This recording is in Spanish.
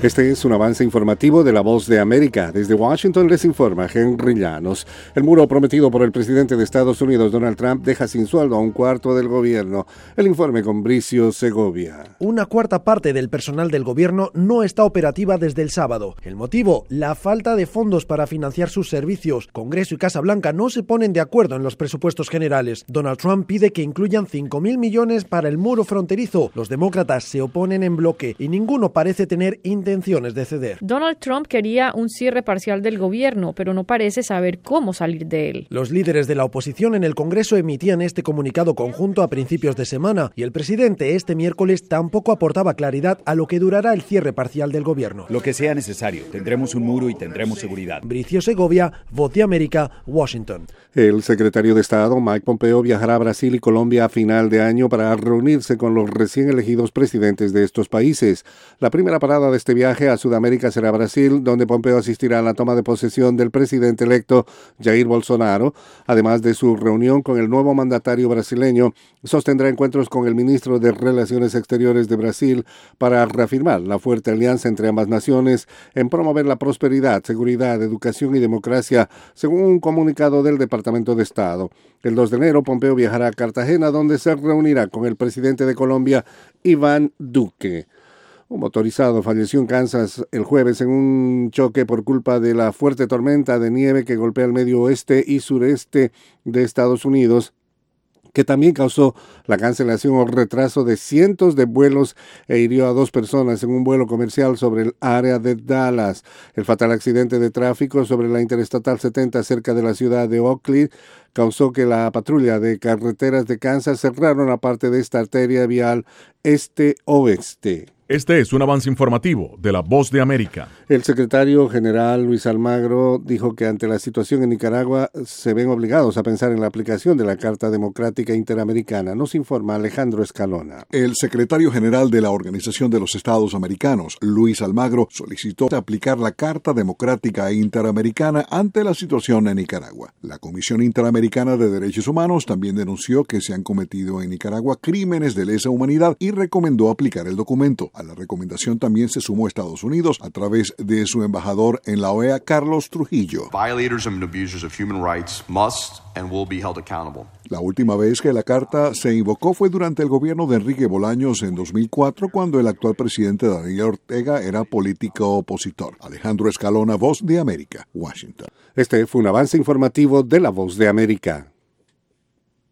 Este es un avance informativo de La Voz de América. Desde Washington les informa Henry Llanos. El muro prometido por el presidente de Estados Unidos, Donald Trump, deja sin sueldo a un cuarto del gobierno. El informe con Bricio Segovia. Una cuarta parte del personal del gobierno no está operativa desde el sábado. El motivo, la falta de fondos para financiar sus servicios. Congreso y Casa Blanca no se ponen de acuerdo en los presupuestos generales. Donald Trump pide que incluyan 5.000 millones para el muro fronterizo. Los demócratas se oponen en bloque y ninguno parece tener intenciones de ceder. Donald Trump quería un cierre parcial del gobierno, pero no parece saber cómo salir de él. Los líderes de la oposición en el Congreso emitían este comunicado conjunto a principios de semana y el presidente este miércoles tampoco aportaba claridad a lo que durará el cierre parcial del gobierno. Lo que sea necesario. Tendremos un muro y tendremos seguridad. Bricio Segovia, Voz de América, Washington. El secretario de Estado, Mike Pompeo, viajará a Brasil y Colombia a final de año para reunirse con los recién elegidos presidentes de estos países. La primera parada de este viaje a Sudamérica será Brasil, donde Pompeo asistirá a la toma de posesión del presidente electo Jair Bolsonaro. Además de su reunión con el nuevo mandatario brasileño, sostendrá encuentros con el ministro de Relaciones Exteriores de Brasil para reafirmar la fuerte alianza entre ambas naciones en promover la prosperidad, seguridad, educación y democracia, según un comunicado del Departamento de Estado. El 2 de enero, Pompeo viajará a Cartagena, donde se reunirá con el presidente de Colombia, Iván Duque. Un motorizado falleció en Kansas el jueves en un choque por culpa de la fuerte tormenta de nieve que golpea el medio oeste y sureste de Estados Unidos, que también causó la cancelación o retraso de cientos de vuelos e hirió a 2 personas en un vuelo comercial sobre el área de Dallas. El fatal accidente de tráfico sobre la Interestatal 70 cerca de la ciudad de Oakley causó que la patrulla de carreteras de Kansas cerraron una parte de esta arteria vial este-oeste. Este es un avance informativo de La Voz de América. El secretario general Luis Almagro dijo que ante la situación en Nicaragua se ven obligados a pensar en la aplicación de la Carta Democrática Interamericana. Nos informa Alejandro Escalona. El secretario general de la Organización de los Estados Americanos, Luis Almagro, solicitó aplicar la Carta Democrática Interamericana ante la situación en Nicaragua. La Comisión Interamericana de Derechos Humanos también denunció que se han cometido en Nicaragua crímenes de lesa humanidad y recomendó aplicar el documento. A la recomendación también se sumó Estados Unidos a través de su embajador en la OEA, Carlos Trujillo. Violators and abusers of human rights must and will be held accountable. La última vez que la carta se invocó fue durante el gobierno de Enrique Bolaños en 2004, cuando el actual presidente Daniel Ortega era político opositor. Alejandro Escalona, Voz de América, Washington. Este fue un avance informativo de La Voz de América.